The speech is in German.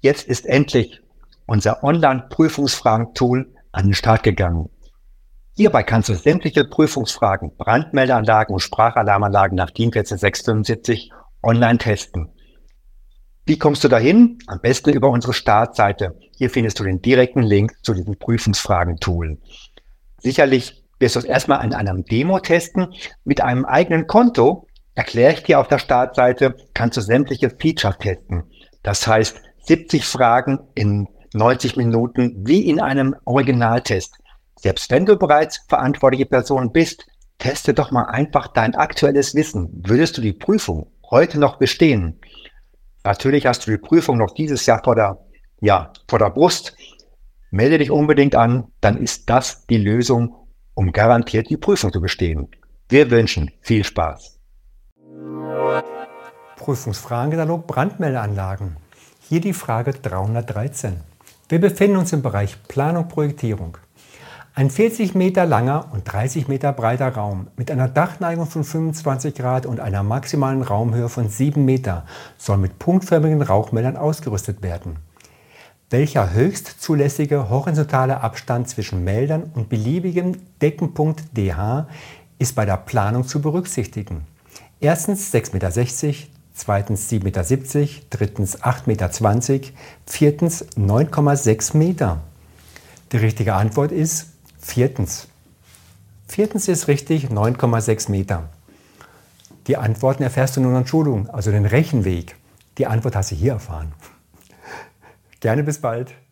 Jetzt ist endlich unser Online-Prüfungsfragen-Tool an den Start gegangen. Hierbei kannst du sämtliche Prüfungsfragen, Brandmeldeanlagen und Sprachalarmanlagen nach DIN 14675 online testen. Wie kommst du dahin? Am besten über unsere Startseite. Hier findest du den direkten Link zu diesem Prüfungsfragen-Tool. Sicherlich wirst du es erstmal in einem Demo testen. Mit einem eigenen Konto, erkläre ich dir auf der Startseite, kannst du sämtliche Features testen. Das heißt, 70 Fragen in 90 Minuten wie in einem Originaltest. Selbst wenn du bereits verantwortliche Person bist, teste doch mal einfach dein aktuelles Wissen. Würdest du die Prüfung heute noch bestehen? Natürlich hast du die Prüfung noch dieses Jahr vor der Brust. Melde dich unbedingt an, dann ist das die Lösung, um garantiert die Prüfung zu bestehen. Wir wünschen viel Spaß. Prüfungsfragenkatalog Brandmeldeanlagen. Hier die Frage 313. Wir befinden uns im Bereich Planung Projektierung. Ein 40 Meter langer und 30 Meter breiter Raum mit einer Dachneigung von 25 Grad und einer maximalen Raumhöhe von 7 Meter soll mit punktförmigen Rauchmeldern ausgerüstet werden. Welcher höchst zulässige horizontale Abstand zwischen Meldern und beliebigem Deckenpunkt DH ist bei der Planung zu berücksichtigen? Erstens 6,60 Meter, zweitens 7,70 Meter, drittens 8,20 Meter, viertens 9,6 Meter. Die richtige Antwort ist viertens. Viertens ist richtig, 9,6 Meter. Die Antworten erfährst du nur in der Schulung, also den Rechenweg. Die Antwort hast du hier erfahren. Gerne bis bald.